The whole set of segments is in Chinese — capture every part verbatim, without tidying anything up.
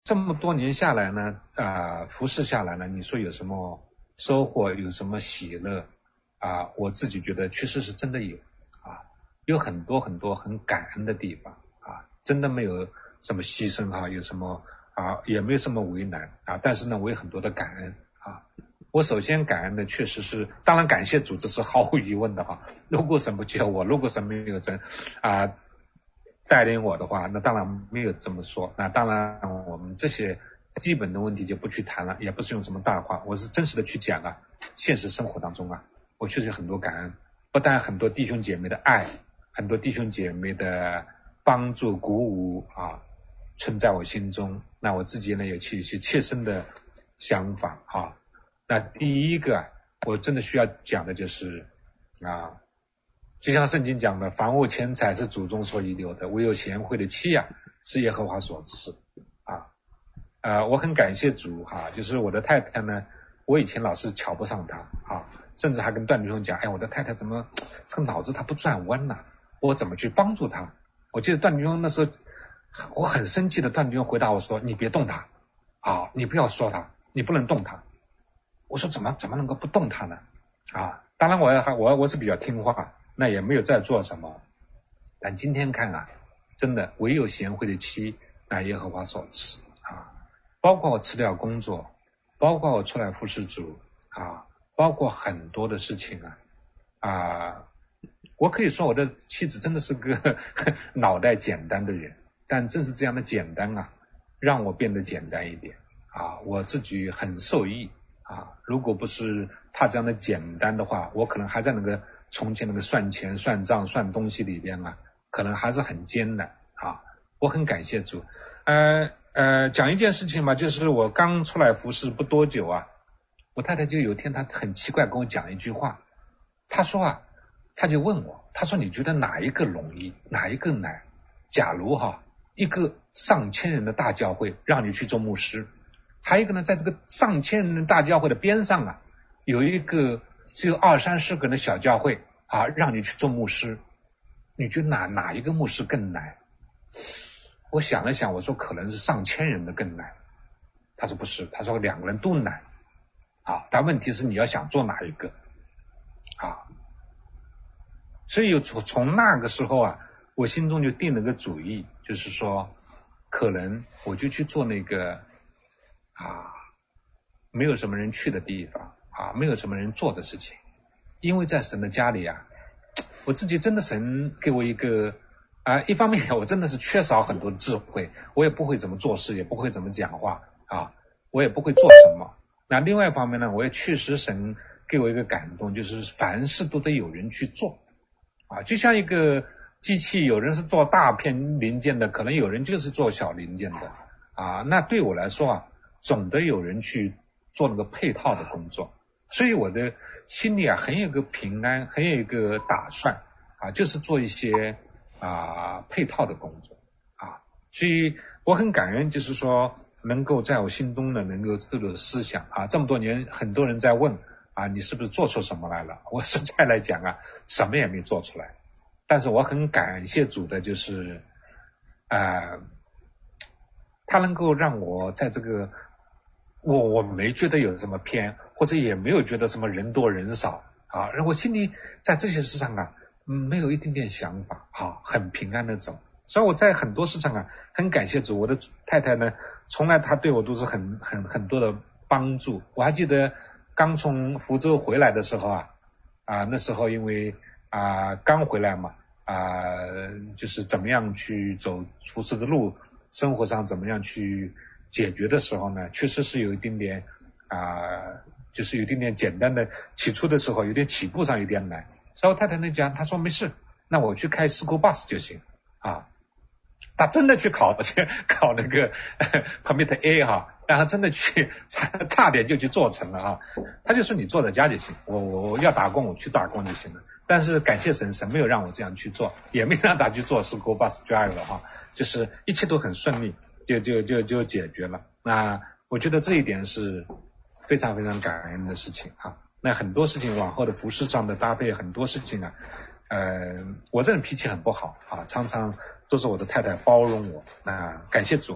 这么多年下来呢，啊、呃，服侍下来呢，你说有什么收获，有什么喜乐啊、呃？我自己觉得确实是真的有啊，有很多很多很感恩的地方啊，真的没有什么牺牲哈、啊，有什么啊，也没有什么为难啊，但是呢，我有很多的感恩啊。我首先感恩的确实是，当然感谢主，这是毫无疑问的哈。如果神不救我，如果神没有真啊带领我的话，那当然没有这么说。那当然我们这些基本的问题就不去谈了，也不是用什么大话，我是真实的去讲啊。现实生活当中啊，我确实有很多感恩，不但很多弟兄姐妹的爱，很多弟兄姐妹的帮助鼓舞啊，存在我心中。那我自己呢，有去一些切身的想法啊。那第一个我真的需要讲的就是啊。就像圣经讲的，房屋钱财是祖宗所遗留的，唯有贤惠的妻啊是耶和华所赐啊。呃，我很感谢主哈、啊，就是我的太太呢，我以前老是瞧不上她啊，甚至还跟段弟兄讲，哎，我的太太怎么这个脑子她不转弯呢？我怎么去帮助她？我记得段弟兄那时候我很生气的，段弟兄回答我说，你别动她啊，你不要说她，你不能动她。我说怎么怎么能够不动她呢？啊，当然我还我我是比较听话。那也没有在做什么，但今天看啊，真的唯有贤惠的妻，乃耶和华所赐啊。包括我辞掉工作，包括我出来服侍主啊，包括很多的事情啊啊，我可以说我的妻子真的是个脑袋简单的人，但正是这样的简单啊，让我变得简单一点啊，我自己很受益啊。如果不是他这样的简单的话，我可能还在那个从前那个算钱算账算东西里边啊，可能还是很艰难啊。我很感谢主。呃呃，讲一件事情吧，就是我刚出来服侍不多久啊，我太太就有一天她很奇怪跟我讲一句话，她说啊，她就问我，她说你觉得哪一个容易，哪一个难？假如哈一个上千人的大教会让你去做牧师，还有一个呢，在这个上千人的大教会的边上啊，有一个只有二三十个人的小教会啊，让你去做牧师，你觉得哪哪一个牧师更难？我想了想，我说可能是上千人的更难。他说不是，他说两个人都难啊，但问题是你要想做哪一个啊？所以从从那个时候啊，我心中就定了个主意，就是说可能我就去做那个啊没有什么人去的地方啊，没有什么人做的事情。因为在神的家里啊，我自己真的神给我一个啊，一方面我真的是缺少很多智慧，我也不会怎么做事，也不会怎么讲话啊，我也不会做什么。那另外一方面呢，我也确实神给我一个感动，就是凡事都得有人去做啊，就像一个机器，有人是做大片零件的，可能有人就是做小零件的啊。那对我来说啊，总得有人去做那个配套的工作，所以我的心里啊很有个平安，很有一个打算啊，就是做一些啊配套的工作啊。所以我很感恩，就是说能够在我心中呢能够这个思想啊，这么多年很多人在问啊，你是不是做出什么来了？我实在来讲啊，什么也没做出来。但是我很感谢主的，就是呃，他能够让我在这个我我没觉得有什么偏，或者也没有觉得什么人多人少啊，然后我心里在这些事上啊，嗯，没有一点点想法啊，很平安的走。所以我在很多事上啊，很感谢主。我的太太呢，从来她对我都是很很很多的帮助。我还记得刚从福州回来的时候啊，啊那时候因为啊刚回来嘛，啊就是怎么样去走出事的路，生活上怎么样去解决的时候呢，确实是有一点点啊，就是有一点点简单的，起初的时候有点起步上有点难。所以我太太呢讲，她说没事，那我去开 school bus 就行啊。他真的去考考那个 permit A 哈，然后真的去差差点就去做成了哈。他就说你坐在家就行，我我要打工我去打工就行了。但是感谢神，神没有让我这样去做，也没让他去做 school bus driver 哈，就是一切都很顺利，就就就就解决了。那我觉得这一点是非常非常感恩的事情哈。那很多事情往后的服饰上的搭配，很多事情啊，呃，我这人脾气很不好啊，常常都是我的太太包容我，那感谢主啊。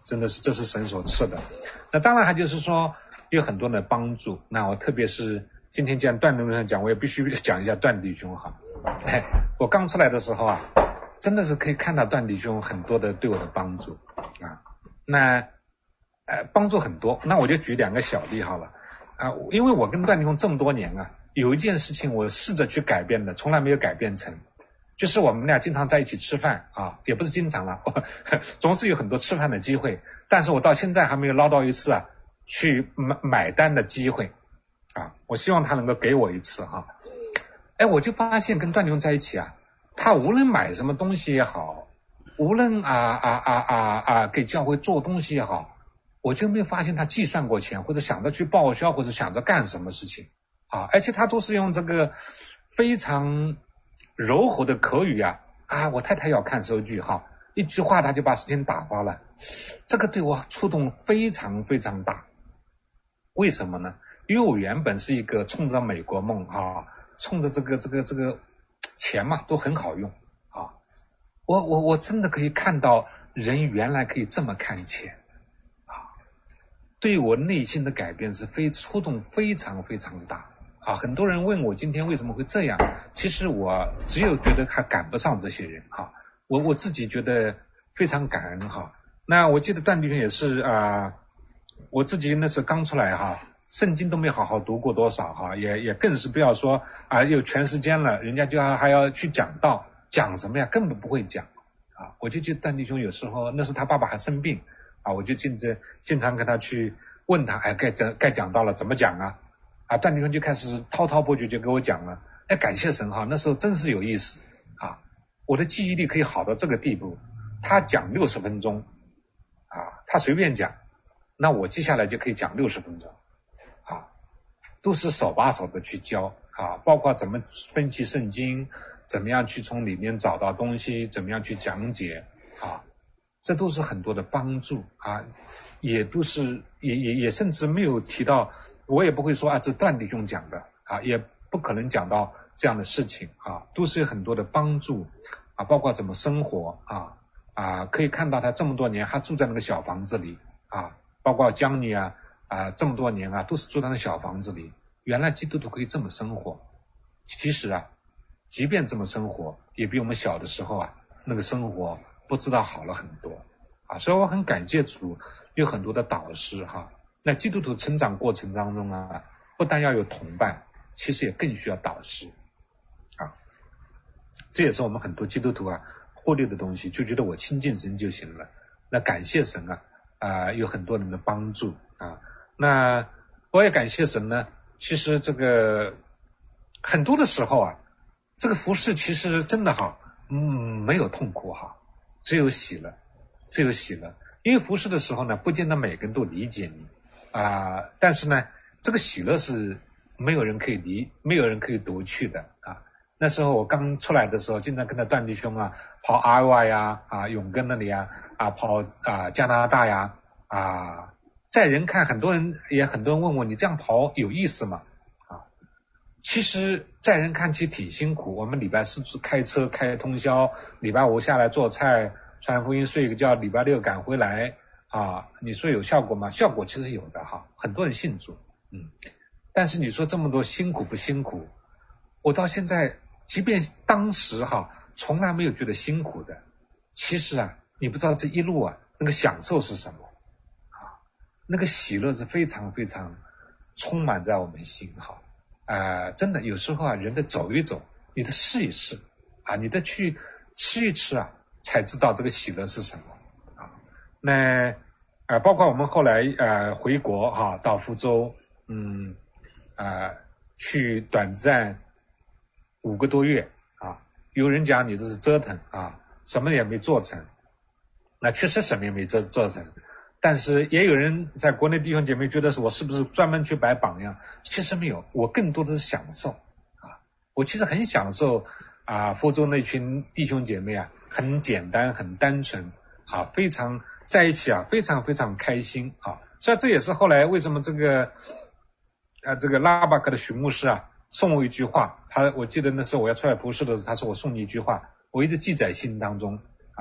真的是这是神所赐的。那当然还就是说有很多的帮助，那我特别是今天既然段弟兄讲，我也必须讲一下段弟兄哈。哎，我刚出来的时候啊，真的是可以看到段弟兄很多的对我的帮助啊。那呃帮助很多，那我就举两个小例好了啊，因为我跟段弟兄这么多年啊，有一件事情我试着去改变的，从来没有改变成，就是我们俩经常在一起吃饭啊，也不是经常了，总是有很多吃饭的机会，但是我到现在还没有捞到一次啊去买买单的机会啊，我希望他能够给我一次哈。哎，我就发现跟段弟兄在一起啊，他无论买什么东西也好，无论啊啊啊啊啊给教会做东西也好，我就没有发现他计算过钱，或者想着去报销，或者想着干什么事情啊，而且他都是用这个非常柔和的口语啊啊，我太太要看收据哈，一句话他就把事情打发了，这个对我触动非常非常大。为什么呢？因为我原本是一个冲着美国梦啊，冲着这个这个这个钱嘛都很好用啊，我我我真的可以看到人原来可以这么看钱啊，对我内心的改变是非触动非常非常大啊。很多人问我今天为什么会这样，其实我只有觉得还赶不上这些人啊，我我自己觉得非常感恩哈。那我记得段弟兄也是啊，我自己那时候刚出来哈，圣经都没好好读过多少哈，也也更是不要说啊，有全时间了，人家就要还要去讲道，讲什么呀，根本不会讲啊。我就记得段弟兄有时候那时他爸爸还生病啊，我就经常经常跟他去问他，哎，该讲该讲道了怎么讲啊？啊，段弟兄就开始滔滔不绝就给我讲了，哎，感谢神哈，那时候真是有意思啊，我的记忆力可以好到这个地步，他讲六十分钟啊，他随便讲，那我接下来就可以讲六十分钟啊，都是手把手的去教啊，包括怎么分析圣经，怎么样去从里面找到东西，怎么样去讲解啊，这都是很多的帮助啊，也都是也也也甚至没有提到，我也不会说啊这段弟兄讲的啊，也不可能讲到这样的事情啊，都是有很多的帮助啊，包括怎么生活啊啊，可以看到他这么多年他住在那个小房子里啊，包括江女啊啊这么多年啊都是住在那小房子里，原来基督徒可以这么生活，其实啊即便这么生活也比我们小的时候啊那个生活不知道好了很多啊，所以我很感谢主有很多的导师哈。那基督徒成长过程当中啊，不但要有同伴，其实也更需要导师啊。这也是我们很多基督徒啊忽略的东西，就觉得我亲近神就行了。那感谢神啊啊，有很多人的帮助啊。那我也感谢神呢，其实这个很多的时候啊，这个服事其实真的好，嗯，没有痛苦哈，只有喜乐，只有喜乐。因为服事的时候呢，不见得每个人都理解你啊，但是呢，这个喜乐是没有人可以理，没有人可以夺去的啊。那时候我刚出来的时候，经常跟着段弟兄啊跑阿瓦呀啊永根那里啊啊跑啊加拿大呀啊，在人看，很多人也很多人问我，你这样跑有意思吗？啊，其实在人看其实挺辛苦，我们礼拜四开车开通宵，礼拜五下来做菜传福音睡个觉，礼拜六赶回来啊，你说有效果吗？效果其实有的哈，很多人信主，嗯，但是你说这么多辛苦不辛苦？我到现在即便当时哈从来没有觉得辛苦的，其实啊你不知道这一路啊那个享受是什么啊，那个喜乐是非常非常充满在我们心哈，呃真的有时候啊人得走一走，你得试一试啊，你得去吃一吃啊，才知道这个喜乐是什么啊。那呃包括我们后来呃回国哈，到福州嗯呃去短暂五个多月啊，有人讲你这是折腾啊，什么也没做成，那确实什么也没做做成，但是也有人在国内弟兄姐妹觉得是我是不是专门去摆榜样，其实没有，我更多的是享受啊，我其实很享受啊，福州那群弟兄姐妹啊，很简单很单纯啊，非常在一起啊，非常非常开心啊，所以这也是后来为什么这个啊这个拉巴克的许牧师啊送我一句话，他我记得那时候我要出来服侍的时候，他说我送你一句话，我一直记在心当中啊。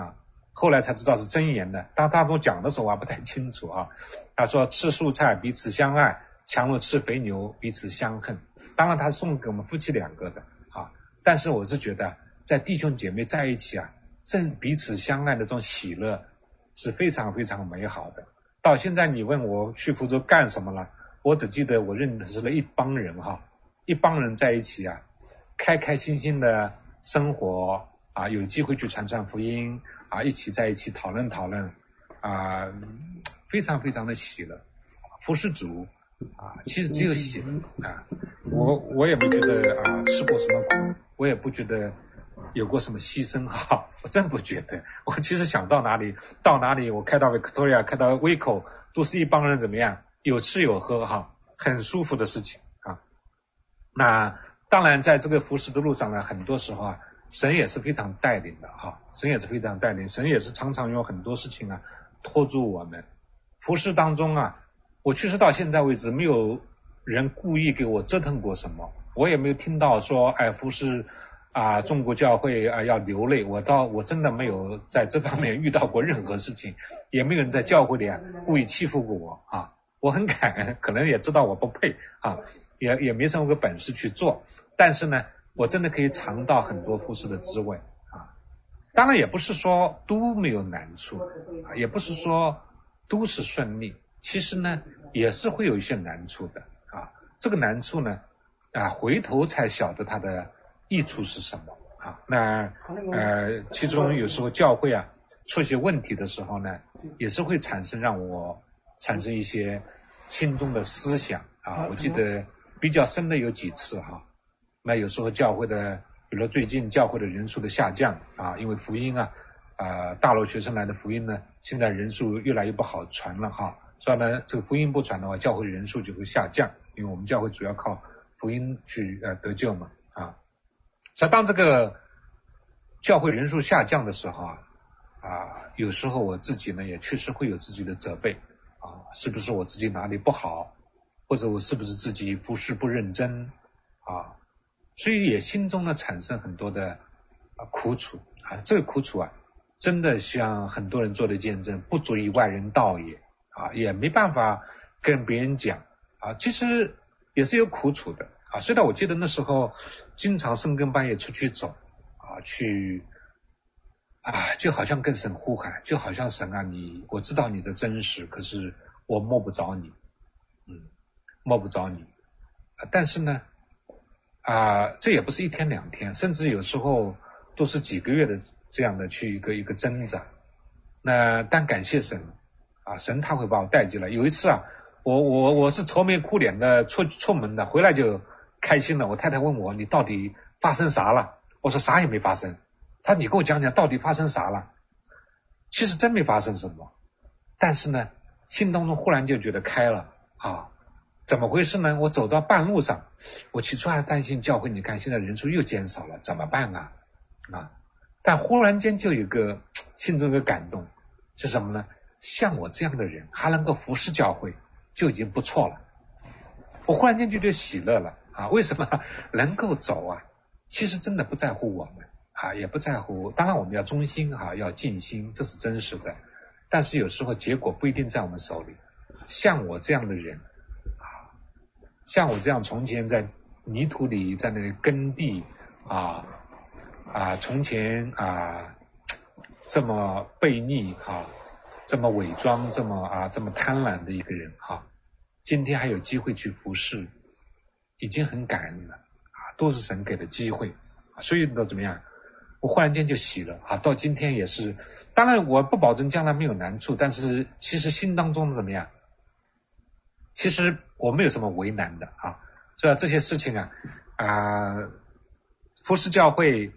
后来才知道是真言的。当他跟我讲的时候我还不太清楚啊。他说吃素菜彼此相爱，强如吃肥牛彼此相恨。当然他送给我们夫妻两个的啊，但是我是觉得在弟兄姐妹在一起啊，正彼此相爱的这种喜乐是非常非常美好的。到现在你问我去福州干什么了，我只记得我认识了一帮人哈，一帮人在一起啊，开开心心的生活啊，有机会去传传福音啊，一起在一起讨论讨论啊，非常非常的喜乐。服侍主啊，其实只有喜乐啊。我我也没觉得啊吃过什么苦，我也不觉得有过什么牺牲哈，我真不觉得。我其实想到哪里到哪里，我开到 Victoria 开到威口都是一帮人怎么样，有吃有喝哈，很舒服的事情啊。那当然在这个服侍的路上呢，很多时候啊神也是非常带领的啊，神也是非常带领，神也是常常有很多事情啊拖住我们。服侍当中啊，我确实到现在为止没有人故意给我折腾过什么，我也没有听到说哎服侍啊中国教会啊要流泪，我倒我真的没有在这方面遇到过任何事情，也没有人在教会里啊故意欺负过我啊。我很感恩，可能也知道我不配啊，也也没什么个本事去做，但是呢我真的可以尝到很多服侍的滋味啊。当然也不是说都没有难处啊，也不是说都是顺利，其实呢也是会有一些难处的啊。这个难处呢啊回头才晓得它的益处是什么啊。那呃其中有时候教会啊出现问题的时候呢，也是会产生让我产生一些心中的思想啊。我记得比较深的有几次哈，那有时候教会的，比如最近教会的人数的下降啊，因为福音啊呃大陆学生来的福音呢，现在人数越来越不好传了哈，所以呢这个福音不传的话，教会人数就会下降，因为我们教会主要靠福音去呃得救嘛啊。所以当这个教会人数下降的时候啊啊，有时候我自己呢也确实会有自己的责备啊，是不是我自己哪里不好，或者我是不是自己服事不认真啊，所以也心中呢产生很多的啊苦楚啊。这个苦楚啊真的像很多人做的见证，不足以外人道也啊，也没办法跟别人讲啊，其实也是有苦楚的啊。虽然我记得那时候经常深更半夜出去走啊，去啊就好像跟神呼喊，就好像神啊你我知道你的真实，可是我摸不着你，嗯摸不着你、啊、但是呢啊这也不是一天两天，甚至有时候都是几个月的这样的去一个一个挣扎。那但感谢神啊，神他会把我带进来。有一次啊我我我是愁眉苦脸的出出门的，回来就开心了。我太太问我你到底发生啥了，我说啥也没发生。他你给我讲讲到底发生啥了。其实真没发生什么，但是呢心当中忽然就觉得开了啊。怎么回事呢？我走到半路上，我起初还担心教会你看现在人数又减少了怎么办啊啊！但忽然间就有个心中有个感动，是什么呢？像我这样的人还能够服侍教会就已经不错了。我忽然间就觉得喜乐了啊！为什么能够走啊？其实真的不在乎我们啊，也不在乎，当然我们要忠心啊，要尽心，这是真实的。但是有时候结果不一定在我们手里。像我这样的人啊，像我这样从前在泥土里在那里耕地啊啊，从前啊这么悖逆啊，这么伪装，这么啊这么贪婪的一个人哈、啊，今天还有机会去服侍，已经很感恩了啊，都是神给的机会，所以都怎么样？我忽然间就喜了啊！到今天也是，当然我不保证将来没有难处，但是其实心当中怎么样？其实我没有什么为难的啊，所以这些事情啊啊，服侍教会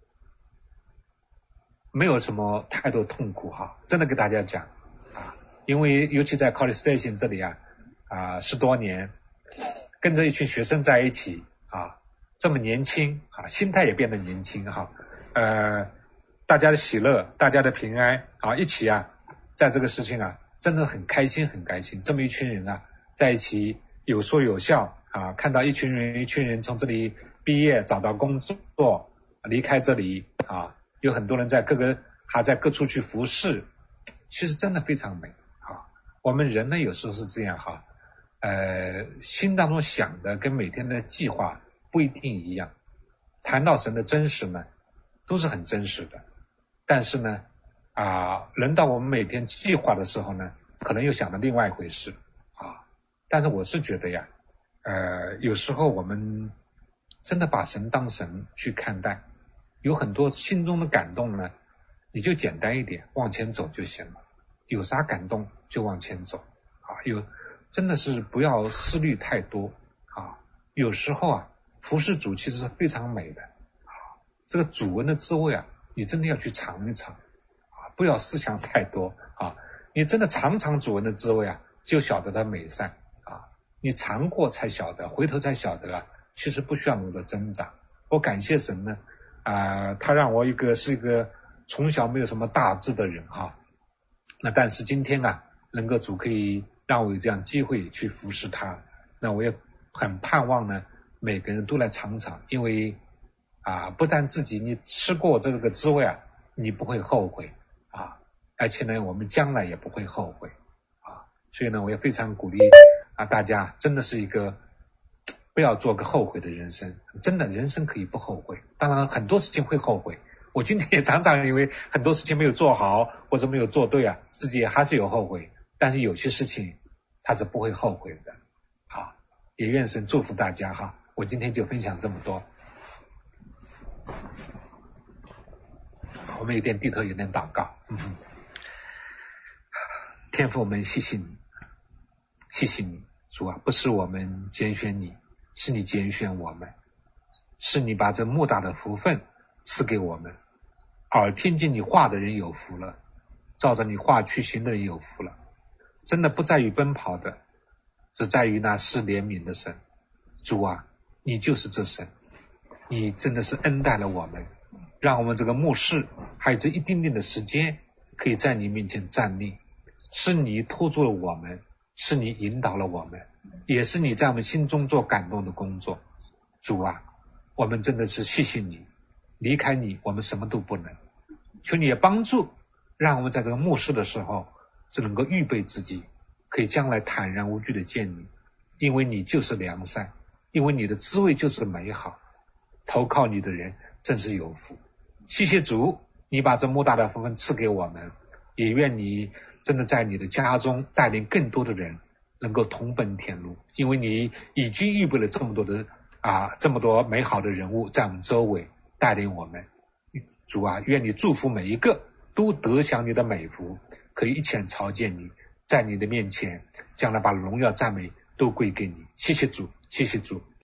没有什么太多痛苦哈，真的给大家讲啊，因为尤其在 College Station 这里啊啊十多年，跟着一群学生在一起啊，这么年轻啊，心态也变得年轻哈。呃，大家的喜乐，大家的平安啊，一起啊，在这个事情啊，真的很开心，很开心。这么一群人啊，在一起有说有笑啊，看到一群人，一群人从这里毕业，找到工作，离开这里啊，有很多人在各个还在各处去服侍，其实真的非常美啊。我们人呢有时候是这样哈，呃，心当中想的跟每天的计划不一定一样。谈到神的真实呢，都是很真实的，但是呢啊，轮到我们每天计划的时候呢，可能又想到另外一回事啊。但是我是觉得呀，呃，有时候我们真的把神当神去看待，有很多心中的感动呢，你就简单一点往前走就行了，有啥感动就往前走啊，有真的是不要思虑太多啊。有时候啊，服侍主其实是非常美的啊，这个主恩的滋味啊，你真的要去尝一尝啊，不要思想太多啊，你真的尝尝主恩的滋味啊，就晓得它美善啊，你尝过才晓得，回头才晓得啊，其实不需要那么多挣扎。我感谢神呢啊、呃，他让我一个是一个从小没有什么大志的人哈、啊，那但是今天啊，能够主可以让我有这样机会去服侍他，那我也很盼望呢，每个人都来尝尝，因为啊，不但自己你吃过这个滋味啊，你不会后悔啊，而且呢，我们将来也不会后悔啊，所以呢，我也非常鼓励啊大家，真的是一个不要做个后悔的人生，真的人生可以不后悔，当然很多事情会后悔。我今天也常常因为很多事情没有做好或者没有做对啊，自己还是有后悔，但是有些事情他是不会后悔的啊，也愿神祝福大家哈。我今天就分享这么多，我们有点低头有点祷告。嗯哼，天父，我们谢谢你，谢谢你主啊，不是我们拣选你，是你拣选我们，是你把这莫大的福分赐给我们，耳听见你话的人有福了，照着你话去行的人有福了。真的不在于奔跑的，只在于那施怜悯的神。主啊，你就是这神，你真的是恩待了我们，让我们这个末世还有这一丁点的时间可以在你面前站立，是你托住了我们，是你引导了我们，也是你在我们心中做感动的工作。主啊，我们真的是谢谢你，离开你我们什么都不能，求你也帮助，让我们在这个末世的时候只能够预备自己，可以将来坦然无惧的见你，因为你就是良善，因为你的滋味就是美好，投靠你的人真是有福。谢谢主，你把这莫大的福分赐给我们，也愿你真的在你的家中带领更多的人能够同奔天路，因为你已经预备了这么多的啊，这么多美好的人物在我们周围带领我们。主啊，愿你祝福每一个都得享你的美福，可以一前朝见你，在你的面前将来把荣耀赞美都归给你。谢谢主，谢谢主。